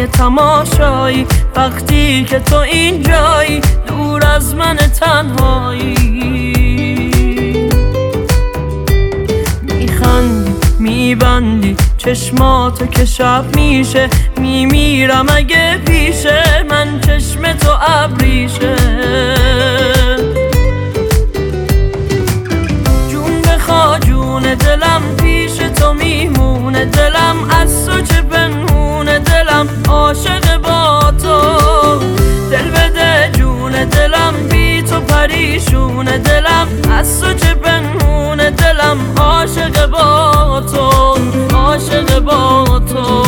زیبای تماشایی وقتی که تو اینجایی دور از من تنهایی. میخندی میبندی چشماتو که شب میشه، میمیرم اگه پیشه من چشم تو ابریشه. جون بخوا جون دلم پیش تو میمونه، دلم از تو چه پنهونه، دلم عاشق با تو. دل بده جون دلم بی تو پریشونه، دلم از تو چه پنهونه، دلم عاشق با تو، عاشق با تو.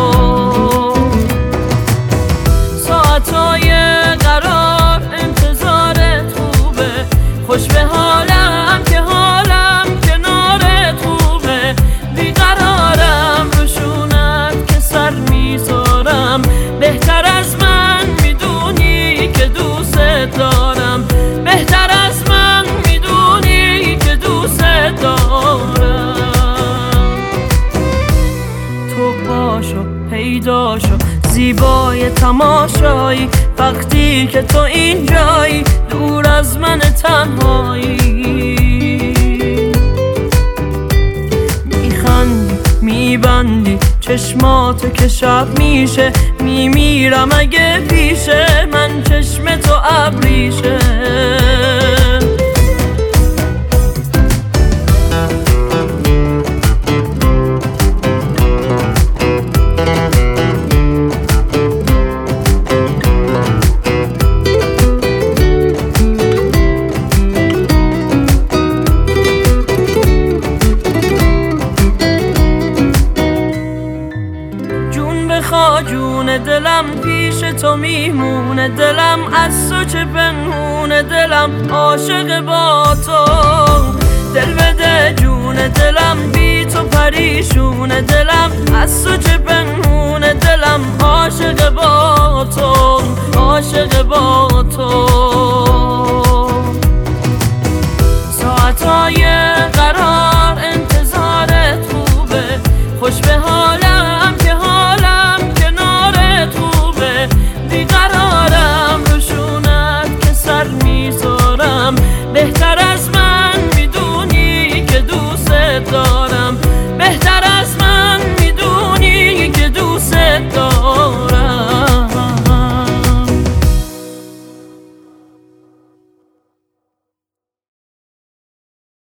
ساعتای قرار انتظارت خوبه، خوش به حالم که حالم کنارت خوبه. بیقرارم روشونت که سر میذارم، بهتر از من میدونی که دوست دارم، بهتر از من میدونی که دوست دارم. تو پاشو پیدا شو زیبای تماشایی وقتی که تو اینجایی دور از من تنهایی. میخندی میبندی چشماتو که شب میشه، میمیرم اگه پیشه من چشم تو ابریشه. جون دلم پیش تو میمونه، دلم از تو چه پنهونه، دلم عاشق با تو. دل بده جون دلم بی تو پریشونه، دلم از تو چه پنهونه، دلم عاشق با تو، عاشق با تو. ساعتای قرار انتظارت خوبه، خوش به حالم که حالم کنارت خوبه. بیقرارم روشونت که سر میذارم، بهتر از من میدونی که دوست دارم.